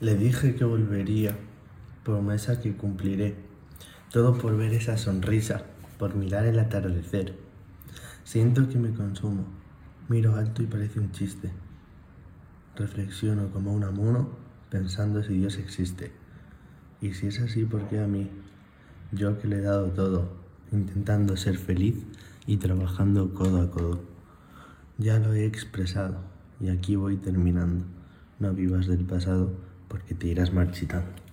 Le dije que volvería, promesa que cumpliré, todo por ver esa sonrisa, por mirar el atardecer. Siento que me consumo, miro alto y parece un chiste. Reflexiono como un amuno, pensando si Dios existe. Y si es así, ¿por qué a mí? Yo que le he dado todo, intentando ser feliz y trabajando codo a codo. Ya lo he expresado y aquí voy terminando. No vivas del pasado porque te irás marchitando.